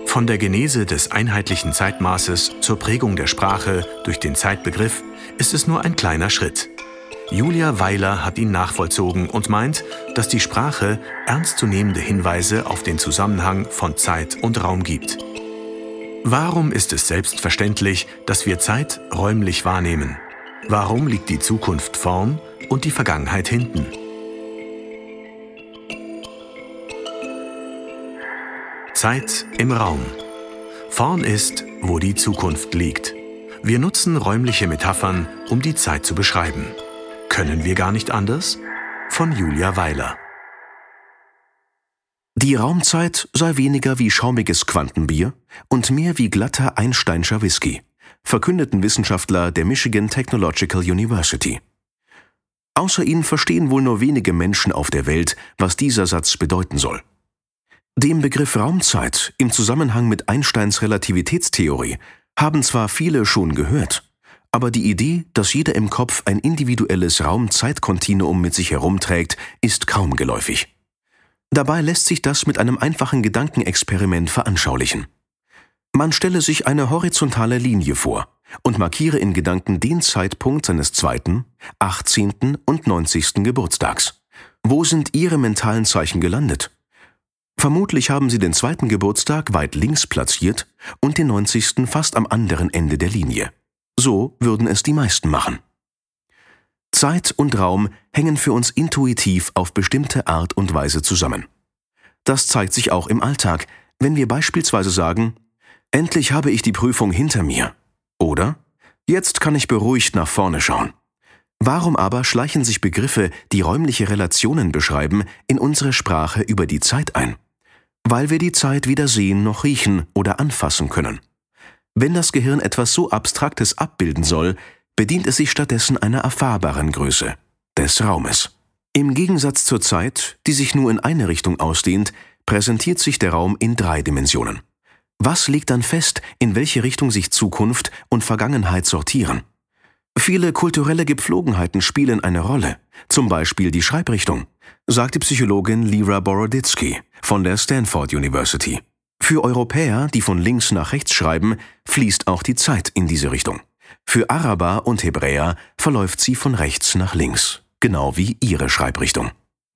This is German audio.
Von der Genese des einheitlichen Zeitmaßes zur Prägung der Sprache durch den Zeitbegriff ist es nur ein kleiner Schritt. Julia Weiler hat ihn nachvollzogen und meint, dass die Sprache ernstzunehmende Hinweise auf den Zusammenhang von Zeit und Raum gibt. Warum ist es selbstverständlich, dass wir Zeit räumlich wahrnehmen? Warum liegt die Zukunft vorn und die Vergangenheit hinten? Zeit im Raum. Vorn ist, wo die Zukunft liegt. Wir nutzen räumliche Metaphern, um die Zeit zu beschreiben. Können wir gar nicht anders? Von Julia Weiler. Die Raumzeit sei weniger wie schaumiges Quantenbier und mehr wie glatter Einsteinscher Whisky, verkündeten Wissenschaftler der Michigan Technological University. Außer ihnen verstehen wohl nur wenige Menschen auf der Welt, was dieser Satz bedeuten soll. Dem Begriff Raumzeit im Zusammenhang mit Einsteins Relativitätstheorie haben zwar viele schon gehört, aber die Idee, dass jeder im Kopf ein individuelles Raum-Zeit-Kontinuum mit sich herumträgt, ist kaum geläufig. Dabei lässt sich das mit einem einfachen Gedankenexperiment veranschaulichen. Man stelle sich eine horizontale Linie vor und markiere in Gedanken den Zeitpunkt seines 2., 18. und 90. Geburtstags. Wo sind Ihre mentalen Zeichen gelandet? Vermutlich haben Sie den 2. Geburtstag weit links platziert und den 90. fast am anderen Ende der Linie. So würden es die meisten machen. Zeit und Raum hängen für uns intuitiv auf bestimmte Art und Weise zusammen. Das zeigt sich auch im Alltag, wenn wir beispielsweise sagen: Endlich habe ich die Prüfung hinter mir. Oder: Jetzt kann ich beruhigt nach vorne schauen. Warum aber schleichen sich Begriffe, die räumliche Relationen beschreiben, in unsere Sprache über die Zeit ein? Weil wir die Zeit weder sehen noch riechen oder anfassen können. Wenn das Gehirn etwas so Abstraktes abbilden soll, bedient es sich stattdessen einer erfahrbaren Größe, des Raumes. Im Gegensatz zur Zeit, die sich nur in eine Richtung ausdehnt, präsentiert sich der Raum in 3 Dimensionen. Was legt dann fest, in welche Richtung sich Zukunft und Vergangenheit sortieren? Viele kulturelle Gepflogenheiten spielen eine Rolle, zum Beispiel die Schreibrichtung, sagt die Psychologin Lera Boroditsky von der Stanford University. Für Europäer, die von links nach rechts schreiben, fließt auch die Zeit in diese Richtung. Für Araber und Hebräer verläuft sie von rechts nach links, genau wie ihre Schreibrichtung.